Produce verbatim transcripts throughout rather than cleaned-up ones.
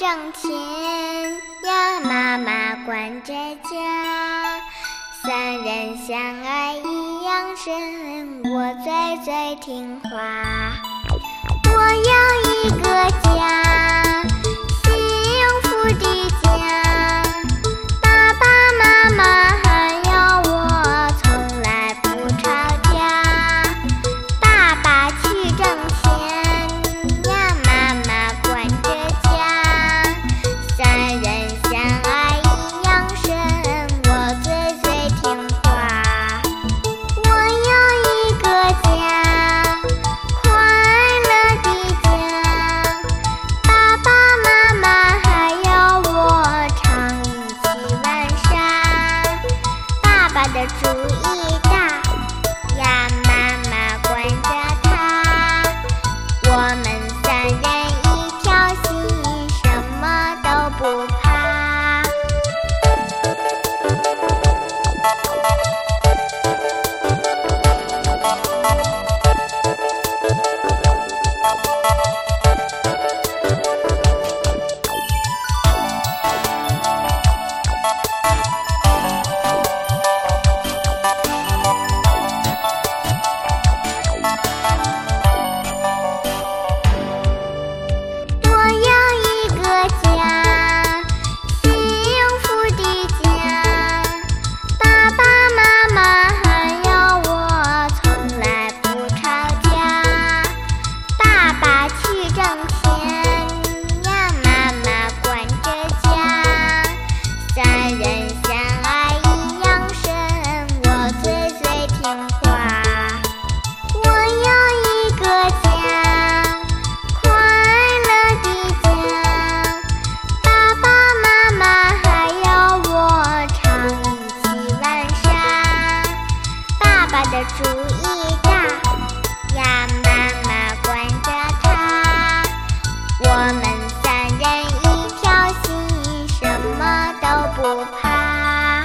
挣钱呀，妈妈管着家。三人相爱一样深，我最最听话。我要一个家，幸福的家。爸爸妈妈还有我，从来不吵架。爸爸去挣钱呀，妈妈管着家。三人相爱一样深，我最最听话。我要一个家，快乐的家。爸爸妈妈还有我，常一起玩耍。爸爸的主意大呀，妈妈管着他。我们三人一条心，什么都不怕。我要一个家，幸福的家。爸爸妈妈还有我，从来不吵架。爸爸去挣钱呀，妈妈管着家。三人相爱一样深，我最最听话。我要一个家，快乐的家。爸爸妈妈还有我，常一起玩耍。爸爸的主意大呀，妈妈管着他。我们三人一条心，什么都不怕。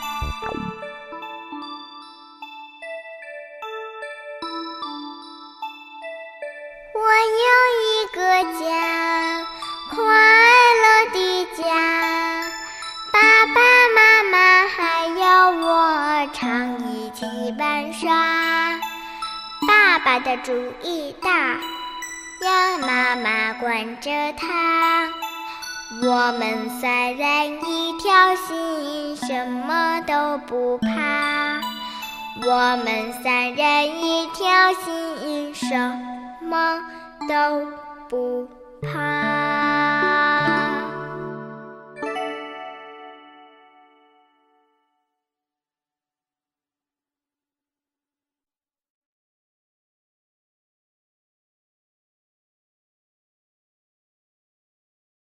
我有一个家，快乐的家。爸爸妈妈还有我，常一起玩耍。爸爸的主意大呀，妈妈管着他。我们三人一条心，什么都不怕。我们三人一条心，什么都不怕。